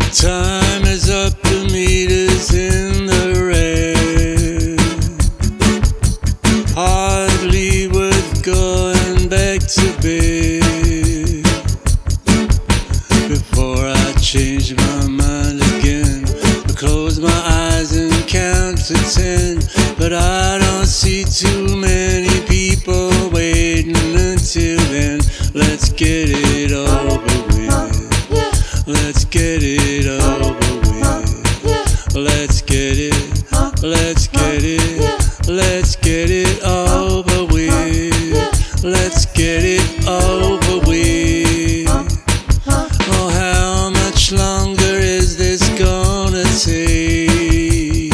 Time is up, the meter's in the red. Hardly worth going back to bed before I change my mind again. I close my eyes and count to 10, but I don't see too many people waiting until then. Let's get it over with. Let's get it over with. Let's get it, let's get it, let's get it over with. Let's get it over with. Oh, how much longer is this gonna take?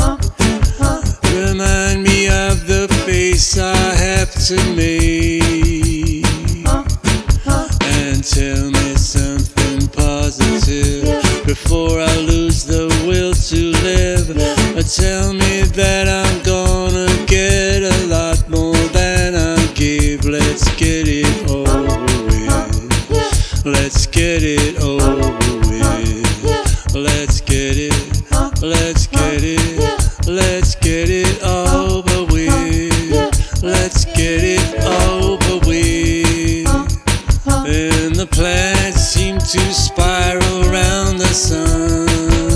Remind me of the face I have to make, and tell me something positive before I lose the will to live. Tell me that I'm gonna get a lot more than I give. Let's get it over with. Let's get it over with. Let's get it, let's get it, let's get it over with. Let's get it over with. And the planets seem to spiral around the sun.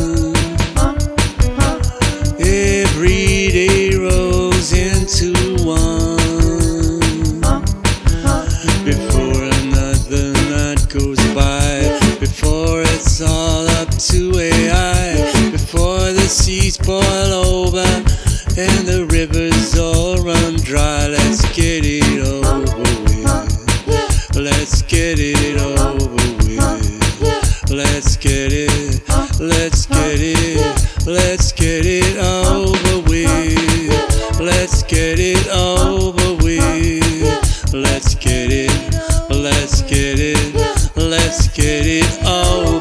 Every day rolls into one before another night goes by, before it's all up to AI, before the seas boil over and the rivers all run dry. Let's get it over with. Let's get it over with. Let's get it, let's get it, let's get it over with. Let's get it over with. Let's get it, let's get it, let's get it over.